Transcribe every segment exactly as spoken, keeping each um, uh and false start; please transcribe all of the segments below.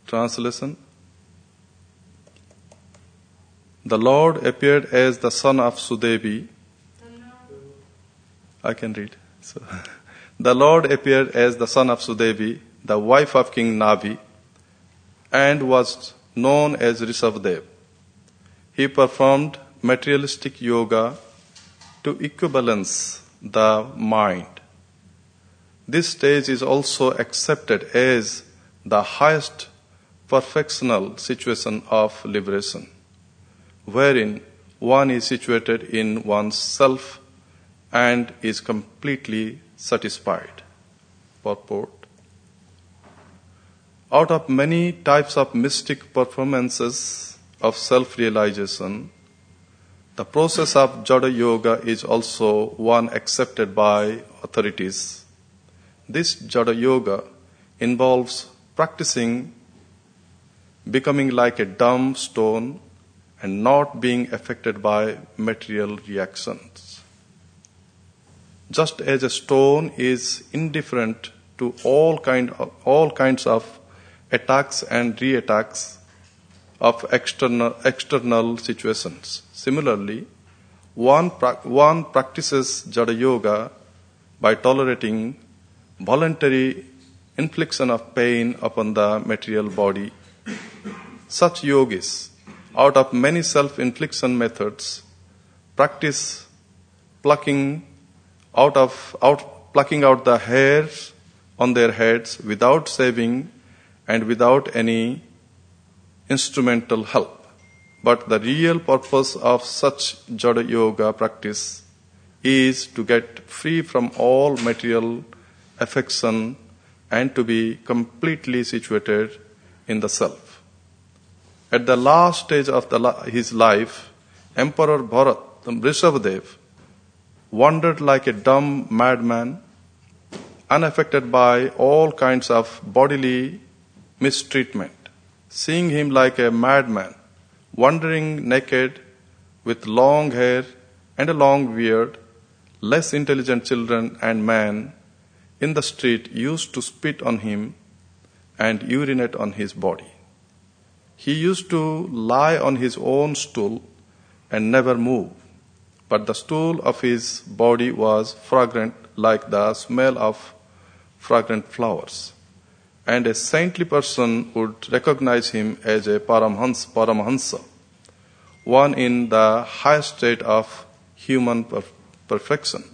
Translation. The Lord appeared as the son of Sudevi. I can read. So, the Lord appeared as the son of Sudevi, the wife of King Navi, and was known as Rishabdev. He performed materialistic yoga to equibalance the mind. This stage is also accepted as the highest perfectional situation of liberation, wherein one is situated in one's self and is completely satisfied. Purport. Out of many types of mystic performances of self-realization, the process of Jada Yoga is also one accepted by authorities. This Jada Yoga involves practicing becoming like a dumb stone and not being affected by material reactions. Just as a stone is indifferent to all kind of, all kinds of attacks and re-attacks of external external situations. Similarly, one pra- one practices Jada Yoga by tolerating voluntary infliction of pain upon the material body. Such yogis, out of many self-infliction methods, practice plucking out of out plucking out the hairs on their heads without shaving and without any instrumental help. But the real purpose of such Jada Yoga practice is to get free from all material affection and to be completely situated in the self. At the last stage of the, his life, Emperor Bharat, Rishabdev, wandered like a dumb madman, unaffected by all kinds of bodily mistreatment. Seeing him like a madman, wandering naked with long hair and a long beard, less intelligent children and men in the street used to spit on him and urinate on his body. He used to lie on his own stool and never move, but the stool of his body was fragrant like the smell of fragrant flowers, and a saintly person would recognize him as a Paramhans, Paramahansa, one in the highest state of human per- perfection.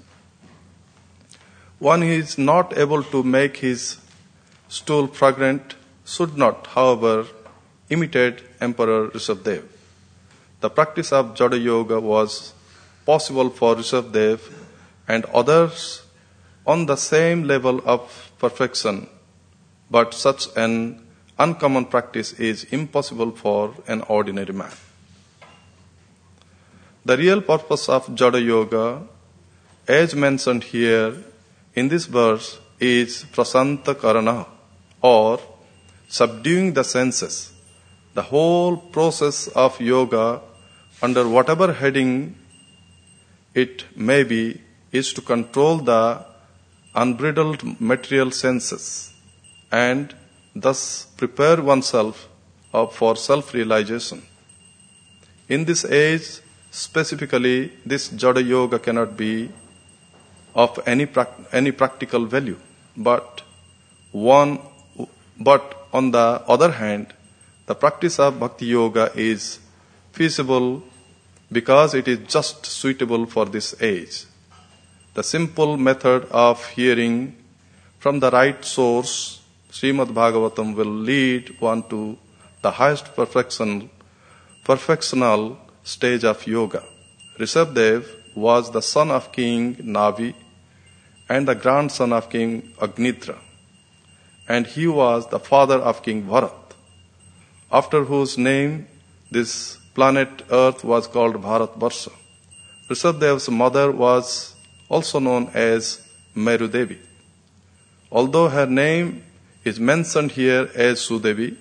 One who is not able to make his stool fragrant should not, however, imitate Emperor Rishabdev. The practice of Jada Yoga was possible for Rishabdev and others on the same level of perfection, but such an uncommon practice is impossible for an ordinary man. The real purpose of Jada Yoga, as mentioned here in this verse, is prasanta karana, or subduing the senses. The whole process of yoga, under whatever heading it may be, is to control the unbridled material senses and thus prepare oneself for self-realization. In this age, specifically, this Jada Yoga cannot be of any pra- any practical value, but one, but on the other hand, the practice of Bhakti Yoga is feasible because it is just suitable for this age. The simple method of hearing from the right source, Srimad Bhagavatam, will lead one to the highest perfection, perfectional stage of yoga. Rishabdev was the son of King Navi and the grandson of King Agnitra, and he was the father of King Bharat, after whose name this planet Earth was called Bharatvarsha. Rishabdev's mother was also known as Meru Devi. Although her name is mentioned here as Sudevi,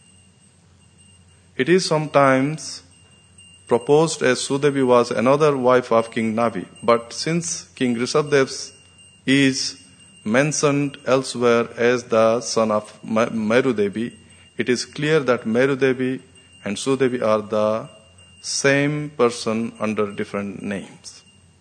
it is sometimes proposed as Sudevi was another wife of King Navi. But since King Rishabdev is mentioned elsewhere as the son of Meru Devi, it is clear that Meru Devi and Sudevi are the same person under different names.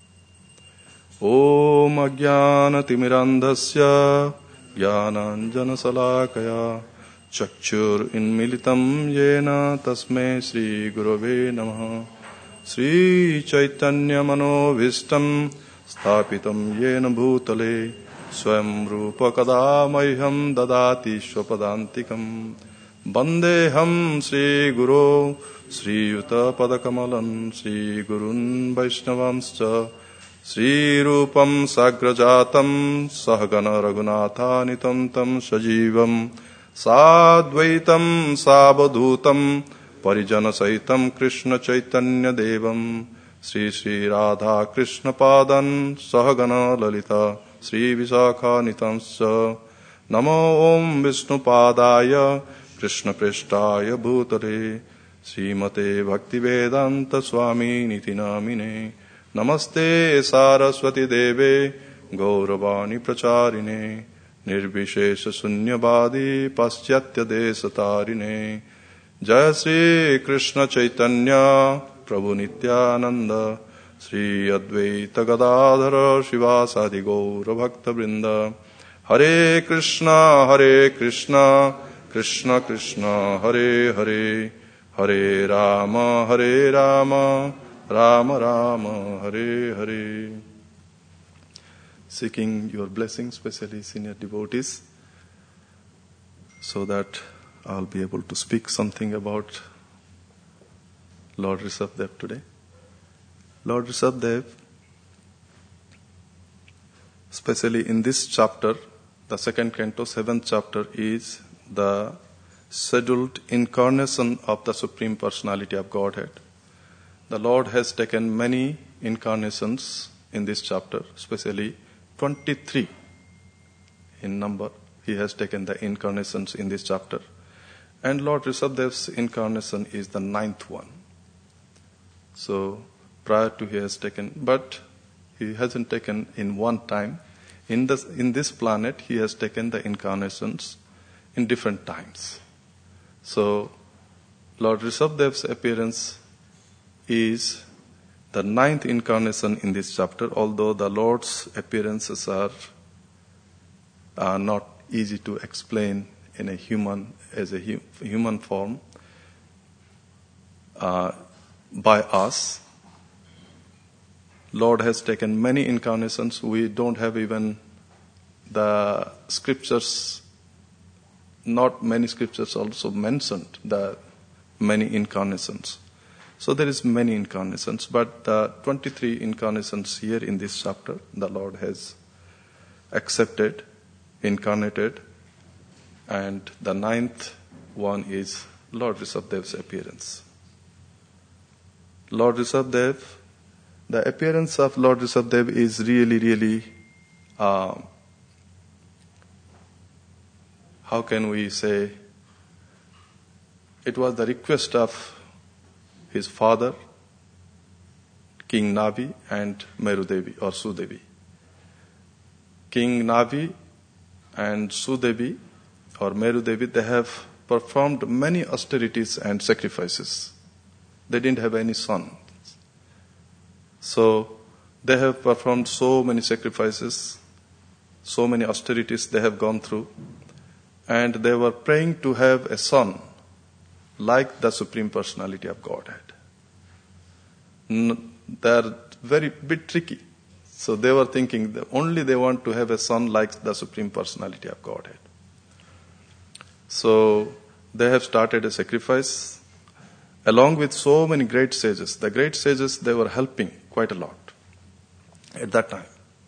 Om Ajnana Timirandhasya Jnananjana Salakaya Chakshur Inmilitam Yena Tasme Shri Gurave Namaha Shri Chaitanya Manovistam Sthapitam Yena Bhutale Swam Rupa Kadamaiham Dadati Swapadantikam Bandeham Shri Guru Shri Yuta Padakamalan Shri Gurun Vaishnavamscha Shri Rupam Sagrajatam Sahagana Raghunatanitam Tam Sajivam Sadvaitam Sabadhutam Parijana Saitam Krishna Chaitanya Devam Shri Shri Radha Krishna Padan Sahagana Lalita Shri Visakha Nitamscha Namo Om Vishnu Padaya Krishna Preshtaya Bhutale Srimate Bhaktivedanta Swami Niti Namine Namaste Saraswati Deve Gauravani Pracharine Nirvishesha Sunyavadi Paschatya Desatarine Jaya Sri Krishna Chaitanya Prabhu Nityananda Sri Advaita Gadadhara Shivasadi Gaura Bhakta Vrinda Hare Krishna Hare Krishna Krishna Krishna Hare Hare Hare Rama Hare Rama Rama Rama Hare Hare. Seeking your blessings, especially senior devotees, so that I'll be able to speak something about Lord Rishabhdev today. Lord Rishabhdev, especially in this chapter, the second canto, seventh chapter, is the scheduled incarnation of the Supreme Personality of Godhead. The Lord has taken many incarnations in this chapter, especially twenty-three in number. He has taken the incarnations in this chapter. And Lord Rishabhdev's incarnation is the ninth one. So prior to he has taken, but he hasn't taken in one time. In this, in this planet, he has taken the incarnations in different times. So Lord Rishabhdev's appearance is the ninth incarnation in this chapter, although the Lord's appearances are, are not easy to explain in a human, as a hu- human form uh, by us. Lord has taken many incarnations. We don't have even the scriptures, not many scriptures also mentioned the many incarnations. So there is many incarnations, but the twenty-three incarnations here in this chapter, the Lord has accepted, incarnated, and the ninth one is Lord Rishabhdev's appearance. Lord Rishabhdev, the appearance of Lord Rishabhdev is really, really, uh, how can we say, it was the request of his father, King Navi, and Meru Devi or Sudevi. King Navi and Sudevi or Meru Devi, they have performed many austerities and sacrifices. They didn't have any son. So they have performed so many sacrifices, so many austerities they have gone through, and they were praying to have a son like the Supreme Personality of Godhead. They are very bit tricky. So they were thinking that only they want to have a son like the Supreme Personality of Godhead. So they have started a sacrifice along with so many great sages. The great sages, they were helping quite a lot at that time.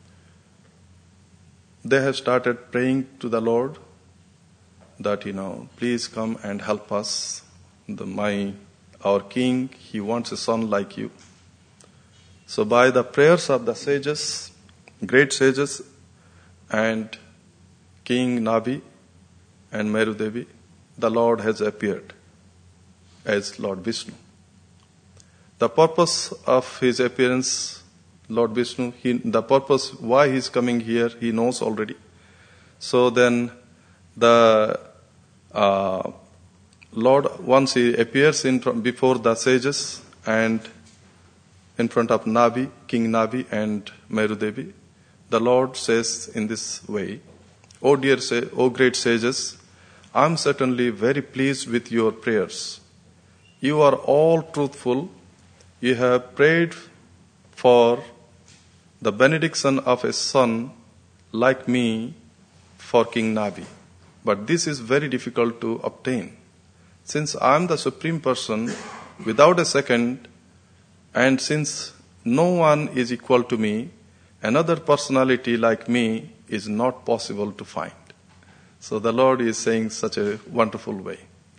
They have started praying to the Lord that, you know, please come and help us. The, my, our king, he wants a son like you. So by the prayers of the sages, great sages, and King Navi and Meru Devi, the Lord has appeared as Lord Vishnu. The purpose of his appearance, Lord Vishnu, he, the purpose why he is coming here, he knows already. So then the uh, Lord, once he appears in front, before the sages and in front of Navi, King Navi and Merudevi, the Lord says in this way, O dear, sa- O great sages, I am certainly very pleased with your prayers. You are all truthful. You have prayed for the benediction of a son like me for King Navi. But this is very difficult to obtain. Since I am the Supreme Person without a second, and since no one is equal to me, another personality like me is not possible to find. So the Lord is saying such a wonderful way.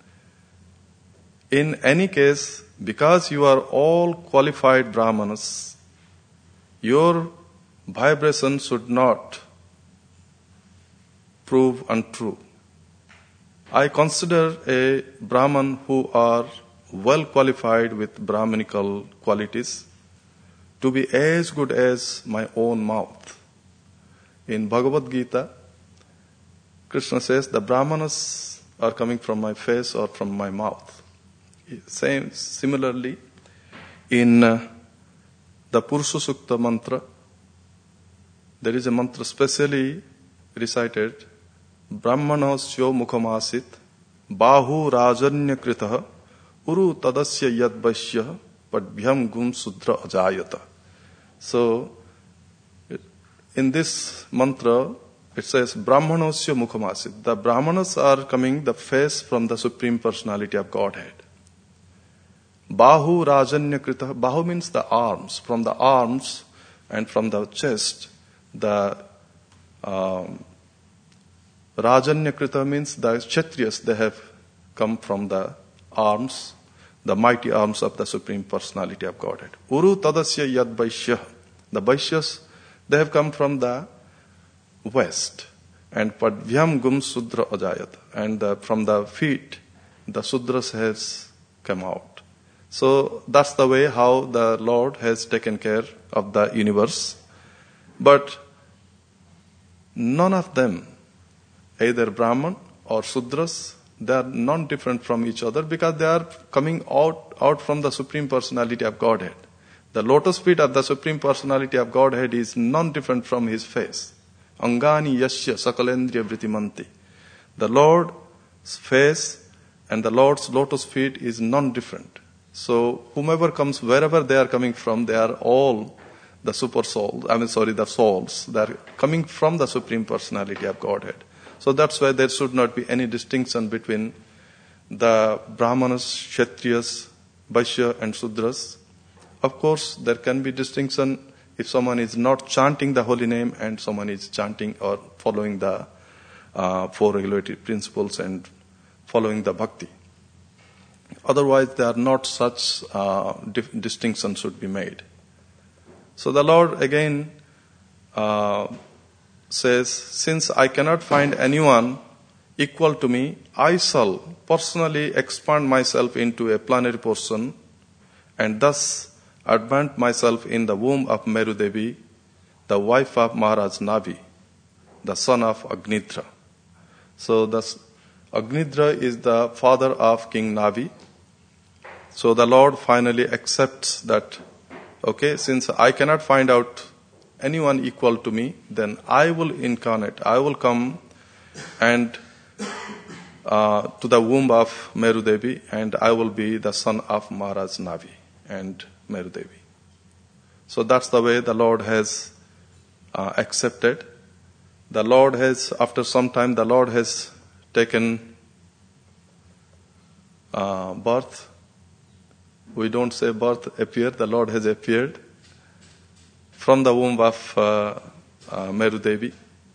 In any case, because you are all qualified Brahmanas, your vibration should not prove untrue. I consider a Brahman who are well qualified with Brahmanical qualities to be as good as my own mouth. In Bhagavad Gita, Krishna says, the Brahmanas are coming from my face or from my mouth. Same, similarly, in uh, the Purusha Sukta mantra, there is a mantra specially recited, Brahmanasyo mukhamasit, bahu rajanya kritah, uru tadasya yad vaishya, padbhyam gum sudra ajayata. So, in this mantra, it says, Brahmanasya mukhamasit. The Brahmanas are coming, the face from the Supreme Personality of Godhead. Bahu rajanya krita. Bahu means the arms. From the arms and from the chest, the um, rajanya krita means the Kshatriyas, they have come from the arms, the mighty arms of the Supreme Personality of Godhead. Uru tadasya yad vaishya. The Vaishyas, they have come from the west. And padvyam gum sudra ajayat. And the, from the feet, the sudras has come out. So that's the way how the Lord has taken care of the universe. But none of them, either Brahman or Sudras, they are non-different from each other because they are coming out, out from the Supreme Personality of Godhead. The lotus feet of the Supreme Personality of Godhead is non-different from his face. Angani yasya sakalendriya vritimanti. The Lord's face and the Lord's lotus feet is non-different. So whomever comes, wherever they are coming from, they are all the super souls, I mean sorry, the souls. They are coming from the Supreme Personality of Godhead. So that's why there should not be any distinction between the Brahmanas, Kshatriyas, Vaishya and Sudras. Of course, there can be distinction if someone is not chanting the holy name and someone is chanting or following the uh, four regulatory principles and following the bhakti. Otherwise, there are not such uh, dif- distinctions should be made. So the Lord again uh, says, since I cannot find anyone equal to me, I shall personally expand myself into a plenary portion and thus advance myself in the womb of Merudevi, the wife of Maharaj Navi, the son of Agnidra. So thus, Agnidra is the father of King Navi. So the Lord finally accepts that, okay, since I cannot find out anyone equal to me, then I will incarnate, I will come and uh, to the womb of Merudevi and I will be the son of Maharaj Navi and Merudevi. So that's the way the Lord has uh, accepted. The Lord has, after some time, the Lord has taken uh, birth. We don't say birth appeared, the Lord has appeared from the womb of uh, uh, Merudevi.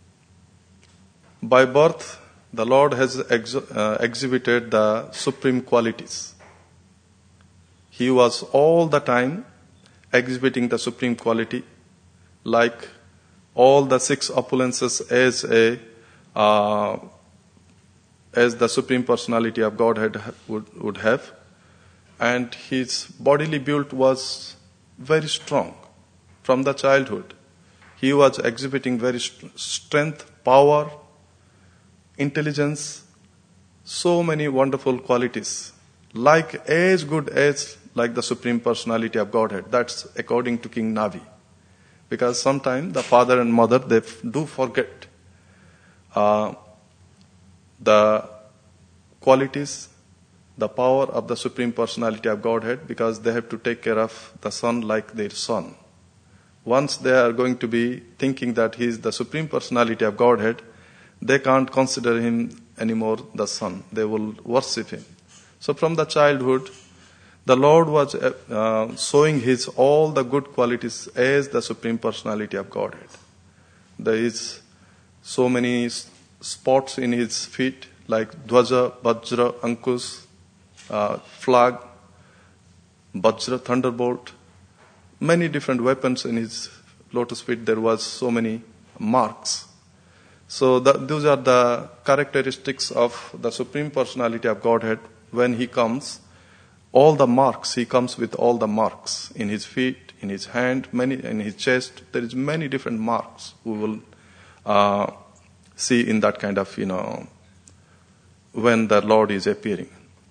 By birth, the Lord has ex- uh, exhibited the supreme qualities. He was all the time exhibiting the supreme quality, like all the six opulences as a uh, as the Supreme Personality of Godhead would, would have. And his bodily build was very strong from the childhood. He was exhibiting very st- strength, power, intelligence, so many wonderful qualities, like as good as like the Supreme Personality of Godhead. That's according to King Navi. Because sometimes the father and mother, they f- do forget uh, the qualities, the power of the Supreme Personality of Godhead, because they have to take care of the son like their son. Once they are going to be thinking that he is the Supreme Personality of Godhead, they can't consider him anymore the son. They will worship him. So from the childhood, the Lord was uh, showing his all the good qualities as the Supreme Personality of Godhead. There is so many spots in his feet, like Dwaja, Vajra, Ankush, uh, flag, Vajra, thunderbolt. Many different weapons in his lotus feet. There was so many marks. So the, those are the characteristics of the Supreme Personality of Godhead. When he comes, all the marks, he comes with all the marks in his feet, in his hand, many in his chest. There is many different marks we will uh, see in that kind of, you know, when the Lord is appearing.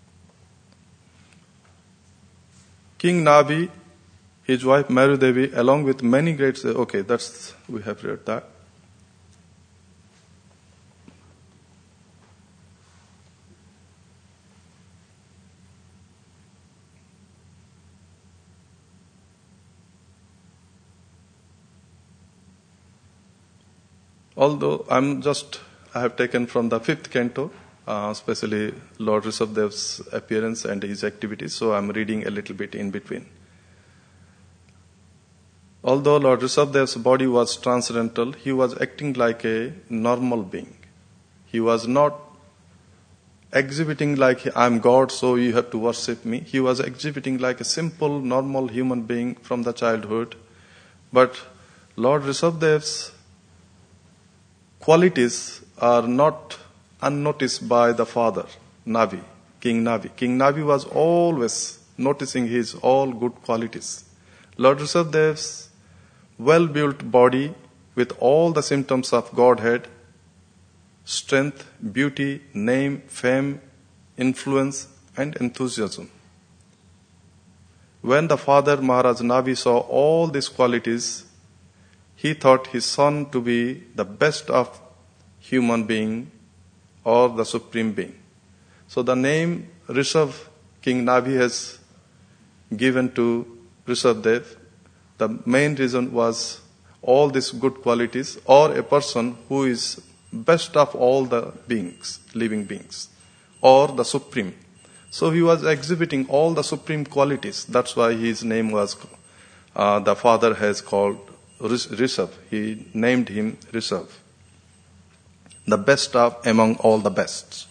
King Navi, his wife Marudevi, along with many great, okay, that's, we have read that. Although I'm just, I have taken from the fifth canto, uh, especially Lord Rishabhadev's appearance and his activities, so I'm reading a little bit in between. Although Lord Rishabhadev's body was transcendental, he was acting like a normal being. He was not exhibiting like, I'm God, so you have to worship me. He was exhibiting like a simple, normal human being from the childhood. But Lord Rishabhadev's qualities are not unnoticed by the father, Navi, King Navi. King Navi was always noticing his all good qualities. Lord Rishabhadev's well-built body with all the symptoms of Godhead, strength, beauty, name, fame, influence, and enthusiasm. When the father Maharaj Navi saw all these qualities, he thought his son to be the best of human being or the supreme being. So the name Rishabh, King Navi has given to Rishabhadev, the main reason was all these good qualities, or a person who is best of all the beings, living beings, or the supreme. So he was exhibiting all the supreme qualities. That's why his name was, uh, the father has called Rishabh. He named him Rishabh, the best of among all the best.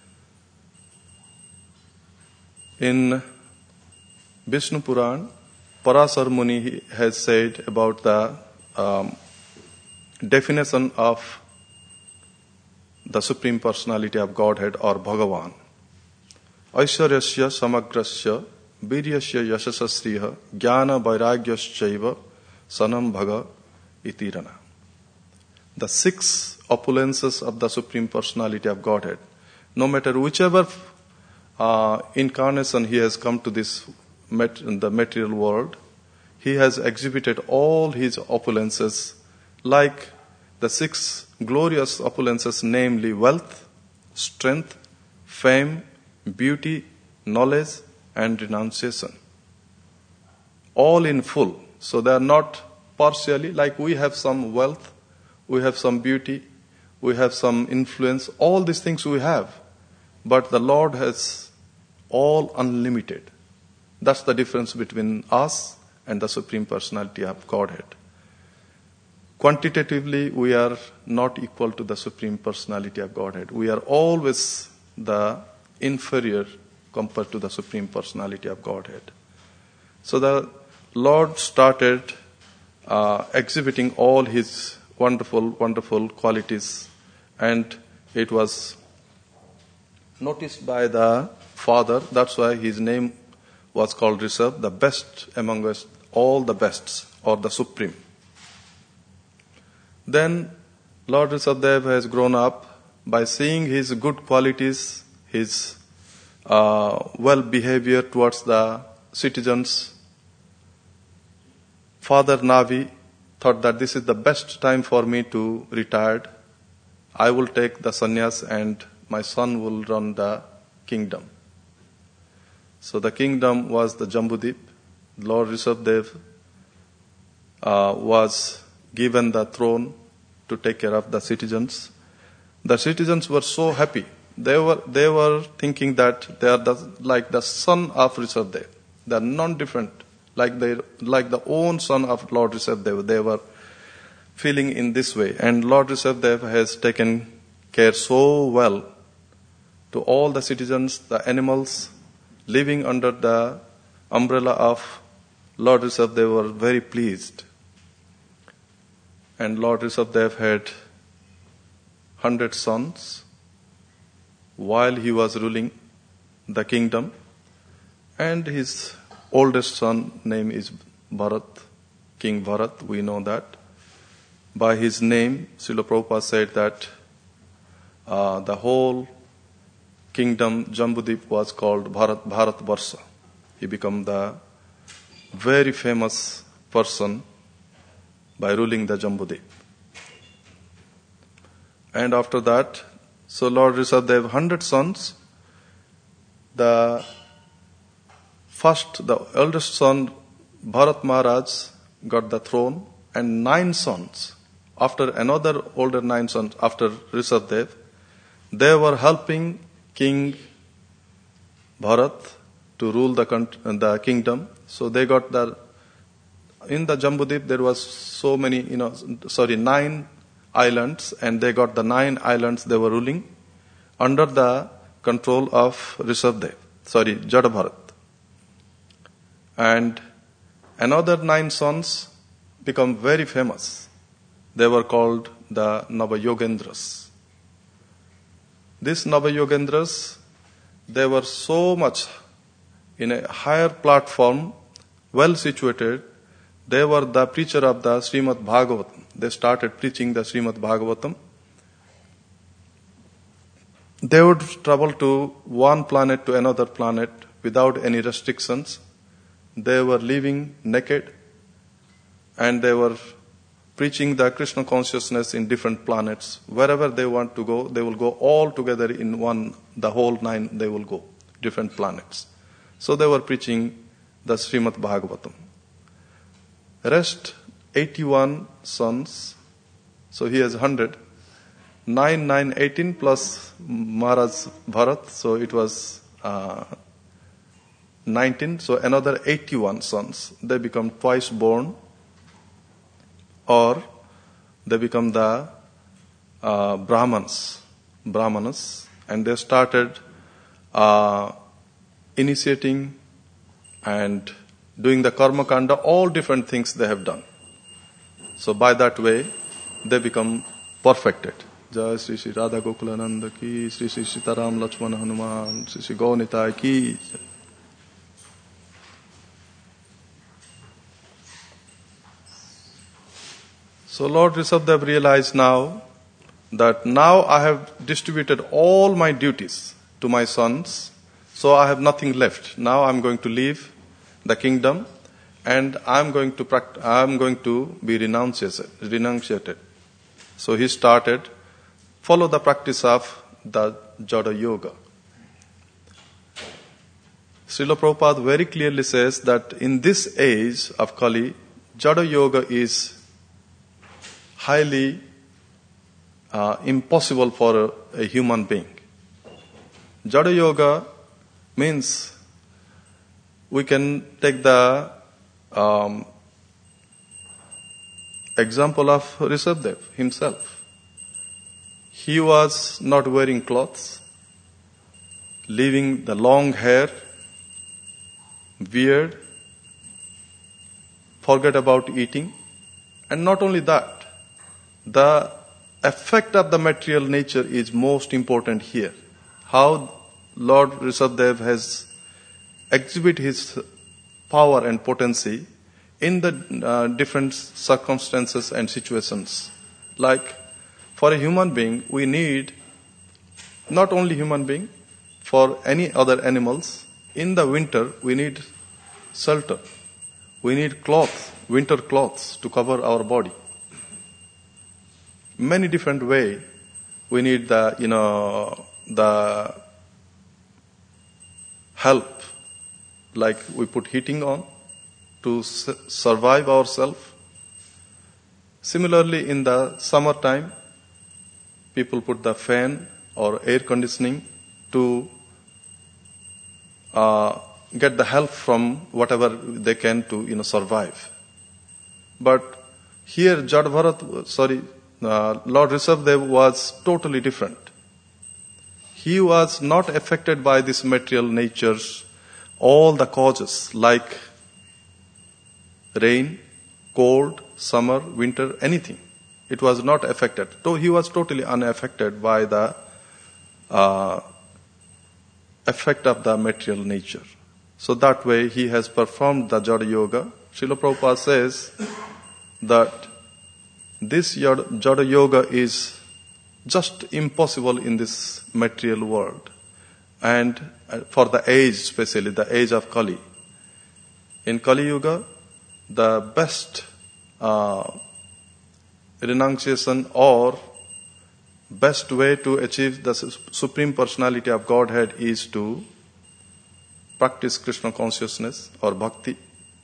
In Vishnu Puran, Parasar Muni has said about the um, definition of the Supreme Personality of Godhead or Bhagavan. Aishwaryasya samagrasya viryasya yashasasriha jnana vairagyaschaiva sanam bhaga itirana. The six opulences of the Supreme Personality of Godhead. No matter whichever uh, incarnation he has come to this mat- in the material world, he has exhibited all his opulences like the six glorious opulences, namely wealth, strength, fame, beauty, knowledge, and renunciation. All in full. So they are not partially, like we have some wealth, we have some beauty, we have some influence, all these things we have. But the Lord has all unlimited. That's the difference between us and the Supreme Personality of Godhead. Quantitatively, we are not equal to the Supreme Personality of Godhead. We are always the inferior compared to the Supreme Personality of Godhead. So the Lord started uh, exhibiting all his wonderful, wonderful qualities, and it was noticed by the Father. That's why his name was called Rishabh, the best among us, all the bests, or the Supreme. Then Lord Rishabhadev has grown up by seeing his good qualities, his uh, well behavior towards the citizens, Father Navi thought that this is the best time for me to retire. I will take the sannyas and my son will run the kingdom. So the kingdom was the Jambudip. Lord Rishabdev uh, was given the throne to take care of the citizens. The citizens were so happy. They were they were thinking that they are the, like the son of Rishabdev. They are non-different, like they like the own son of Lord Rishabdev. They were feeling in this way, and Lord Rishabdev has taken care so well to all the citizens, the animals living under the umbrella of Lord Rishabdev were very pleased. And Lord Rishabdev had hundred sons while he was ruling the kingdom. And his oldest son name is Bharat, King Bharat, we know that. By his name, Srila Prabhupada said that uh, the whole kingdom, Jambudip, was called Bharat, Bharat Varsha. He became the very famous person by ruling the Jambudip. And after that, so Lord Rishabdev, hundred sons. The first, the eldest son, Bharat Maharaj, got the throne, and nine sons. After another older nine sons, after Rishabdev, they were helping King Bharat to rule the country, the kingdom. So they got the, in the Jambudip there was so many, you know, sorry, nine islands, and they got the nine islands they were ruling under the control of Rishabdev, sorry, Jada Bharat. And another nine sons become very famous. They were called the Navayogendras. These Navayogendras, they were so much in a higher platform, well situated. They were the preacher of the Srimad Bhagavatam. They started preaching the Srimad Bhagavatam. They would travel to one planet to another planet without any restrictions. They were living naked, and they were preaching the Krishna consciousness in different planets. Wherever they want to go, they will go all together in one, the whole nine, they will go, different planets. So they were preaching the Srimad Bhagavatam. Rest, eighty-one sons, so he has one hundred. nine, nine, eighteen plus Maharaj Bharat, so it was uh, nineteen, so another eighty-one sons. They become twice born, or they become the uh, Brahmans, Brahmanas, and they started uh, initiating and doing the karma kanda, all different things they have done. So by that way, they become perfected. Jai Sri Sri Radha Gokulananda ki, Sri Sri Sitaram Lakshmana Hanuman, Sri Sri Gaunitai ki. So Lord Rishabdev realized now that now I have distributed all my duties to my sons, so I have nothing left. Now I'm going to leave the kingdom, and I'm going to pract- I'm going to be renunciated. renunciated. So he started follow the practice of the Jada Yoga. Srila Prabhupada very clearly says that in this age of Kali, Jada Yoga is highly uh, impossible for a, a human being. Jada Yoga means we can take the um, example of Rishabdev himself. He was not wearing clothes, leaving the long hair, beard, forget about eating. And not only that, the effect of the material nature is most important here. How Lord Rishabdev has exhibit his power and potency in the uh, different circumstances and situations. Like for a human being, we need not only human being, for any other animals, in the winter we need shelter. We need clothes, winter clothes to cover our body. Many different way we need the, you know, the help, like we put heating on to s- survive ourselves. Similarly, in the summertime, people put the fan or air conditioning to uh, get the help from whatever they can to, you know, survive. But here, Jadbharat, sorry, uh, Lord Rishabhdev was totally different. He was not affected by this material natures, all the causes like rain, cold, summer, winter, anything. It was not affected. So he was totally unaffected by the uh, effect of the material nature. So that way he has performed the Jada Yoga. Srila Prabhupada says that this Jada Yoga is just impossible in this material world. And for the age, especially the age of Kali. In Kali Yuga, the best uh, renunciation or best way to achieve the Supreme Personality of Godhead is to practice Krishna consciousness or bhakti,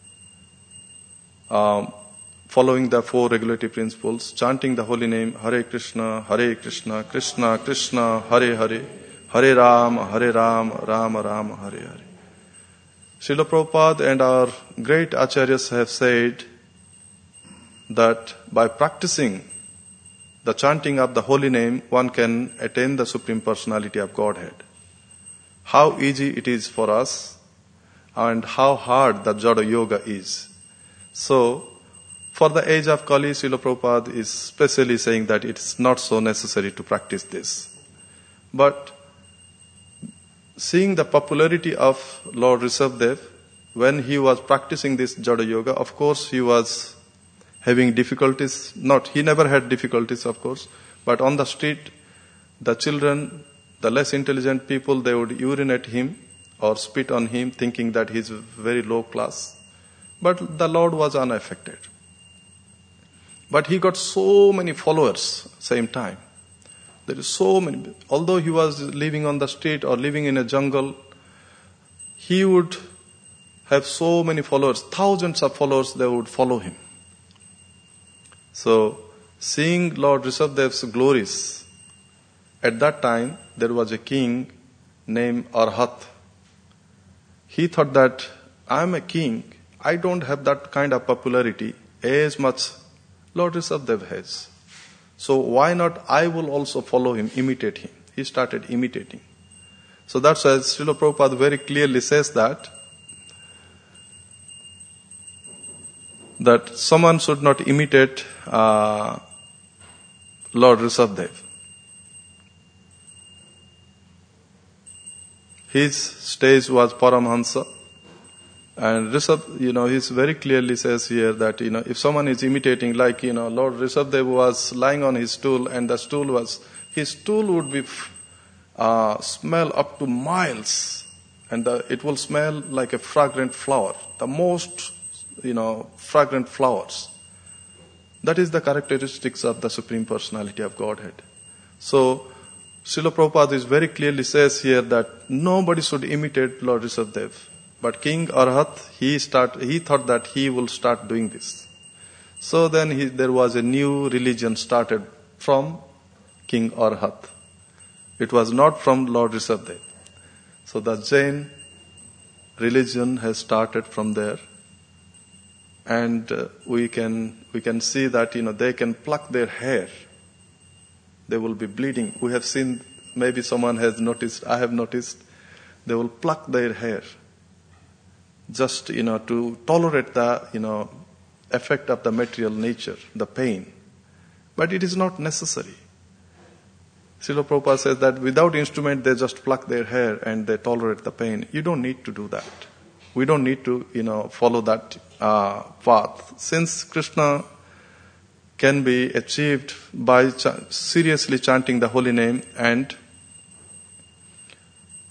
um, following the four regulatory principles, chanting the holy name, Hare Krishna, Hare Krishna, Krishna Krishna, Hare Hare, Hare Ram, Hare Ram, Ram Ram, Hare Hare. Srila Prabhupada and our great acharyas have said that by practicing the chanting of the holy name, one can attain the Supreme Personality of Godhead. How easy it is for us and how hard the Jada Yoga is. So, for the age of Kali, Srila Prabhupada is specially saying that it's not so necessary to practice this. But seeing the popularity of Lord Rishabhdev, when he was practicing this Jada Yoga, of course he was having difficulties. Not, he never had difficulties, of course, but on the street, the children, the less intelligent people, they would urinate him or spit on him, thinking that he's very low class. But the Lord was unaffected. But he got so many followers same time. There is so many. Although he was living on the street or living in a jungle, he would have so many followers, thousands of followers, they would follow him. So, seeing Lord Rishabhdev's glories, at that time there was a king named Arhat. He thought that I am a king, I don't have that kind of popularity as much Lord Rishabhdev has. So why not I will also follow him, imitate him. He started imitating. So that's why Srila Prabhupada very clearly says that that someone should not imitate uh, Lord Rishabhdev. His stage was Paramhansa. And Rishabh, you know, he very clearly says here that, you know, if someone is imitating, like, you know, Lord Rishabhdev was lying on his stool and the stool was, his stool would be, uh, smell up to miles. And the, it will smell like a fragrant flower. The most, you know, fragrant flowers. That is the characteristics of the Supreme Personality of Godhead. So, Srila Prabhupada is very clearly says here that nobody should imitate Lord Rishabhdev. But King Arhat, he start, he thought that he will start doing this. So then he, there was a new religion started from King Arhat. It was not from Lord Rishabhdev. So the Jain religion has started from there. And uh, we can we can see that, you know, they can pluck their hair. They will be bleeding. We have seen, maybe someone has noticed, I have noticed, they will pluck their hair. Just, you know, to tolerate the, you know, effect of the material nature, the pain. But it is not necessary. Srila Prabhupada says that without instrument, they just pluck their hair and they tolerate the pain. You don't need to do that. We don't need to, you know, follow that uh, path. Since Krishna can be achieved by ch- seriously chanting the holy name and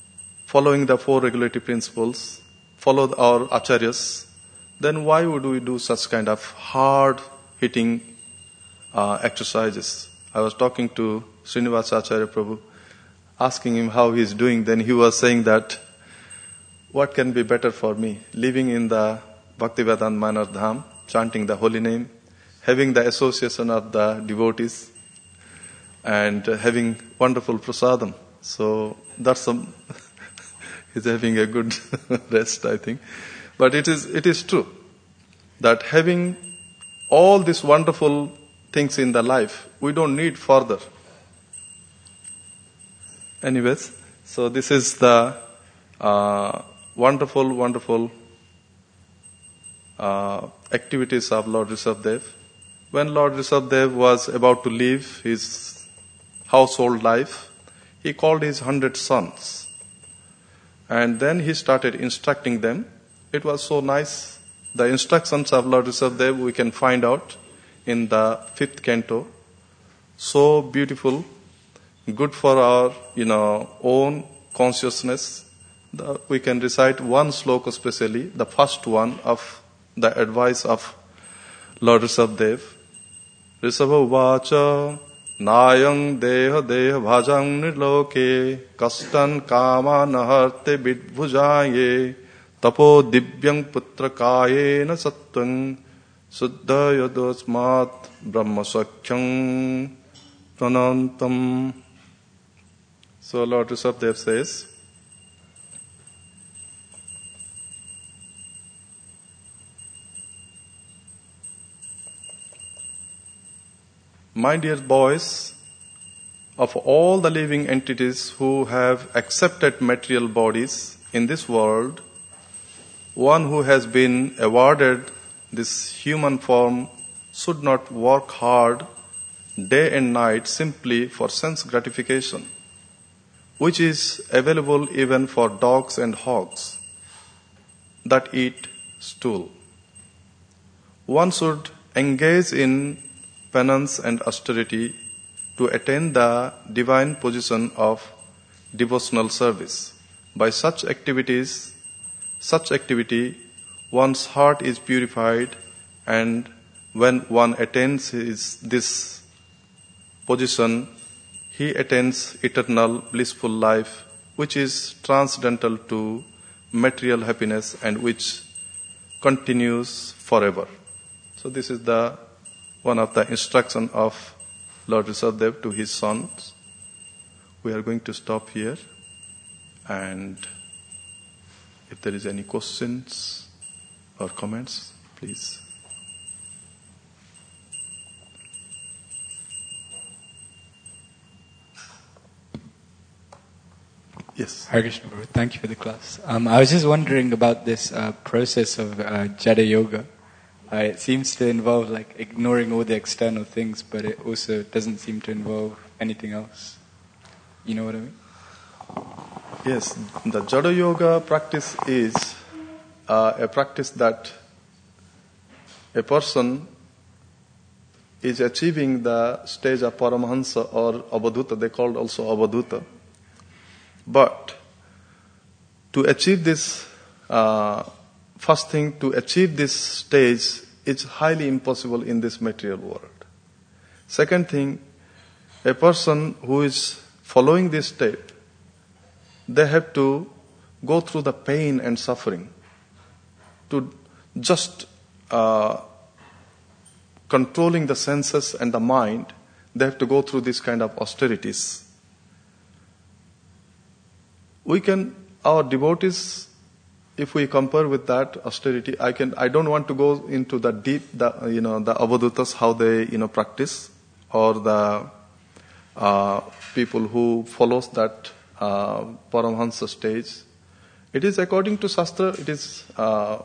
following the four regulative principles, follow our acharyas, then why would we do such kind of hard-hitting uh, exercises? I was talking to Srinivasa Acharya Prabhu, asking him how he is doing. Then he was saying that, what can be better for me? Living in the Bhaktivedanta Minor Dham, chanting the holy name, having the association of the devotees, and uh, having wonderful prasadam. So that's some... he's having a good rest, I think. But it is it is true that having all these wonderful things in the life, we don't need further. Anyways, so this is the uh, wonderful, wonderful uh, activities of Lord Rishabhdev. When Lord Rishabhdev was about to leave his household life, he called his hundred sons. And then he started instructing them. It was so nice. The instructions of Lord Rishabhdev we can find out in the fifth canto. So beautiful, good for our, you know, own consciousness. The, we can recite one sloka especially, the first one of the advice of Lord Rishabhdev. Rishabha vacha Nayang deha deha bhajang nirloke kastan kama naharte vidbhujaye tapo divyang putra kayena sattvang suddha yadosmat brahma sakhyang pranantam. So Lord Rishabhdev says, my dear boys, of all the living entities who have accepted material bodies in this world, one who has been awarded this human form should not work hard day and night simply for sense gratification, which is available even for dogs and hogs that eat stool. One should engage in penance and austerity to attain the divine position of devotional service. By such activities, such activity, one's heart is purified, and when one attains his, this position, he attains eternal blissful life, which is transcendental to material happiness and which continues forever. So this is the one of the instruction of Lord Rishabhdev to his sons. We are going to stop here, and if there is any questions or comments, please. Yes. Hare Krishna, Prabhu. Thank you for the class. Um, I was just wondering about this uh, process of uh, Jada Yoga. Uh, it seems to involve like ignoring all the external things, but it also doesn't seem to involve anything else. You know what I mean? Yes, the Jada Yoga practice is uh, a practice that a person is achieving the stage of Paramahansa or Avadhuta. They called also Avadhuta. But to achieve this uh, First thing, to achieve this stage is highly impossible in this material world. Second thing, a person who is following this step, they have to go through the pain and suffering to just uh, controlling the senses and the mind. They have to go through this kind of austerities. We can, our devotees, if we compare with that austerity, I can. I don't want to go into the deep, the you know, the avadhutas, how they you know practice, or the uh, people who follows that uh, Paramahansa stage. It is according to Shastra. It is uh,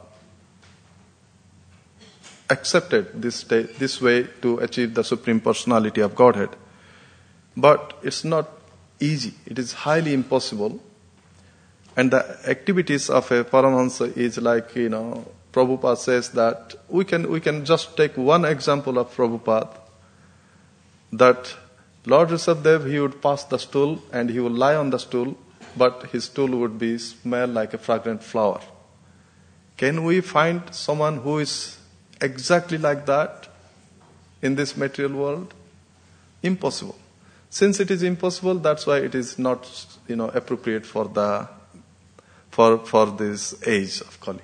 accepted this sta- this way to achieve the Supreme Personality of Godhead. But it's not easy. It is highly impossible. And the activities of a Paramahansa is like, you know, Prabhupada says that we can we can just take one example of Prabhupada, that Lord Rishabhdev, he would pass the stool and he would lie on the stool but his tool would be smell like a fragrant flower. Can we find someone who is exactly like that in this material world? Impossible. Since it is impossible, that's why it is not, you know, appropriate for the for for this age of Kali.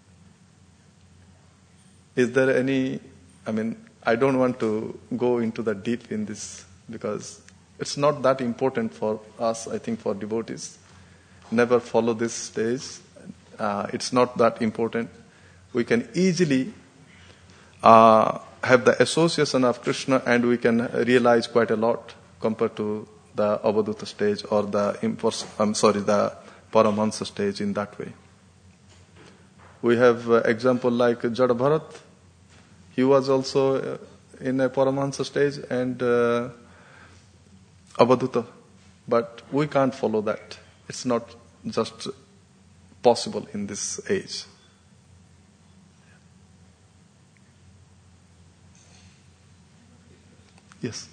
Is there any? I mean, I don't want to go into the deep in this because it's not that important for us. I think for devotees, never follow this stage. Uh, it's not that important. We can easily uh, have the association of Krishna, and we can realize quite a lot compared to the Avadhuta stage or the impers- I'm sorry, the Paramahansa stage in that way. We have uh, example like Jada Bharat. He was also uh, in a Paramahansa stage and uh, Avadhuta. But we can't follow that. It's not just possible in this age. Yes.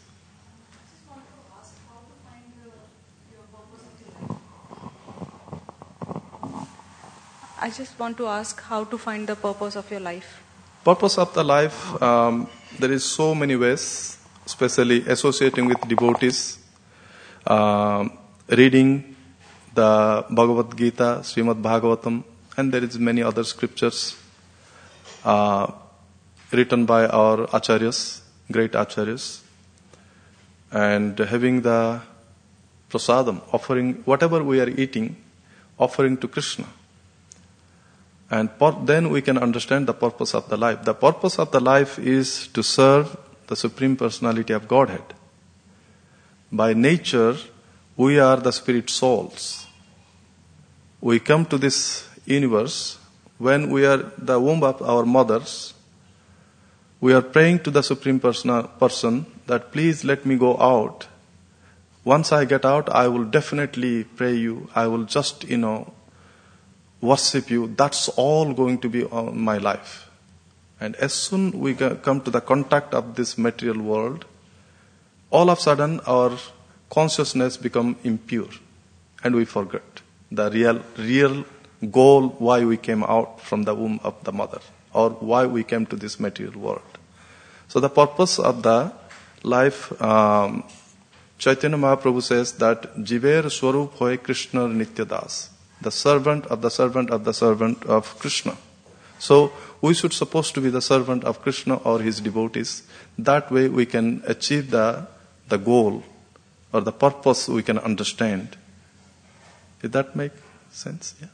I just want to ask how to find the purpose of your life. Purpose of the life, um, there is so many ways, especially associating with devotees, uh, reading the Bhagavad Gita, Srimad Bhagavatam, and there is many other scriptures uh, written by our acharyas, great acharyas, and having the prasadam, offering whatever we are eating, offering to Krishna. And then we can understand the purpose of the life. The purpose of the life is to serve the Supreme Personality of Godhead. By nature, we are the spirit souls. We come to this universe when we are the womb of our mothers. We are praying to the Supreme Person that please let me go out. Once I get out, I will definitely pray you. I will just, you know, worship you. That's all going to be on my life. And as soon we come to the contact of this material world, all of a sudden our consciousness become impure and we forget the real real goal why we came out from the womb of the mother or why we came to this material world. So the purpose of the life, um, Chaitanya Mahaprabhu says that Jiver Swarup Hoy Krishna Nityadas, the servant of the servant of the servant of Krishna. So we should supposed to be the servant of Krishna or his devotees. That way we can achieve the the goal or the purpose we can understand. Did that make sense? Yeah.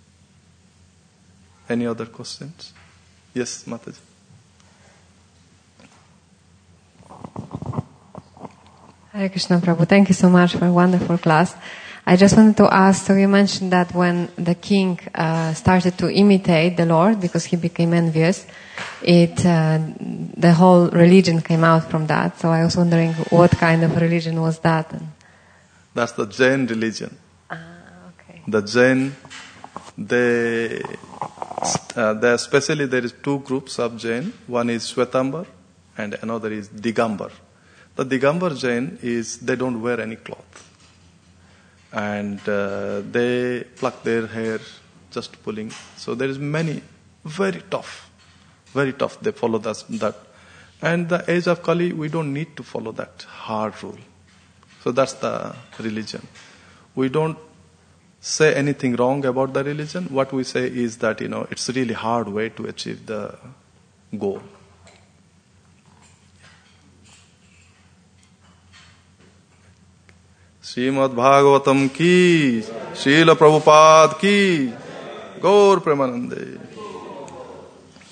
Any other questions? Yes, Mataji. Hare Krishna Prabhu, thank you so much for a wonderful class. I just wanted to ask, so you mentioned that when the king uh, started to imitate the Lord because he became envious, it uh, the whole religion came out from that. So I was wondering what kind of religion was that? That's the Jain religion. Ah, okay. The Jain, they, uh, they especially there is two groups of Jain. One is Shwetambar and another is Digambar. The Digambar Jain is, they don't wear any cloth. And uh, they pluck their hair, just pulling. So there is many, very tough, very tough. They follow that. that. And the age of Kali, we don't need to follow that hard rule. So that's the religion. We don't say anything wrong about the religion. What we say is that, you know, it's a really hard way to achieve the goal. Shrimad Bhagavatam की, श्रील प्रभुपाद की, गौर प्रेमानंदे।